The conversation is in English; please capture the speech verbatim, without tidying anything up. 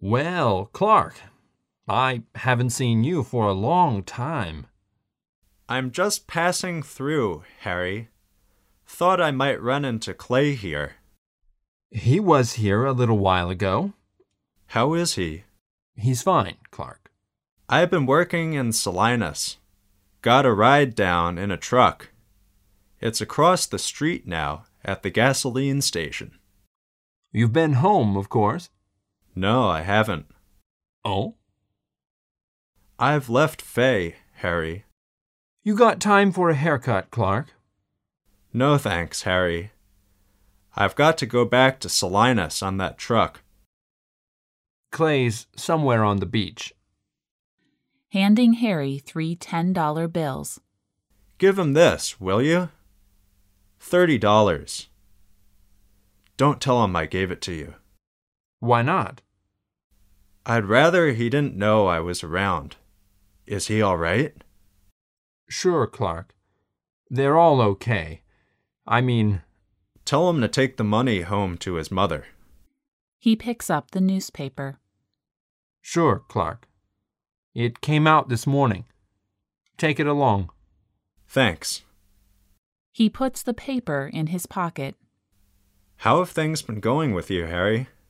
Well, Clark, I haven't seen you for a long time. I'm just passing through, Harry. Thought I might run into Clay here. He was here a little while ago. How is he? He's fine, Clark. I've been working in Salinas. Got a ride down in a truck. It's across the street now at the gasoline station. You've been home, of course. No, I haven't. Oh? I've left Faye, Harry. You got time for a haircut, Clark? No thanks, Harry. I've got to go back to Salinas on that truck. Clay's somewhere on the beach. Handing Harry three ten dollar bills. Give him this, will you? Thirty dollars. Don't tell him I gave it to you. Why not? I'd rather he didn't know I was around. Is he all right? Sure, Clark. They're all okay. I mean... Tell him to take the money home to his mother. He picks up the newspaper. Sure, Clark. It came out this morning. Take it along. Thanks. He puts the paper in his pocket. How have things been going with you, Harry?